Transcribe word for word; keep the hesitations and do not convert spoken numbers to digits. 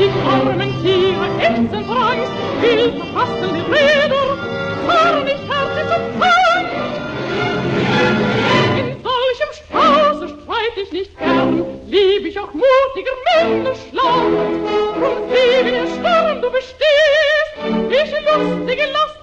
die armen Tiere ächzen preis, will verpassen die Räder, fahr nicht herzlich zum Feind. In solchem Spaße streit ich nicht gern, lieb ich auch mutiger Männer schlau. Und wie wie der Sturm du bestehst, ich lustige Last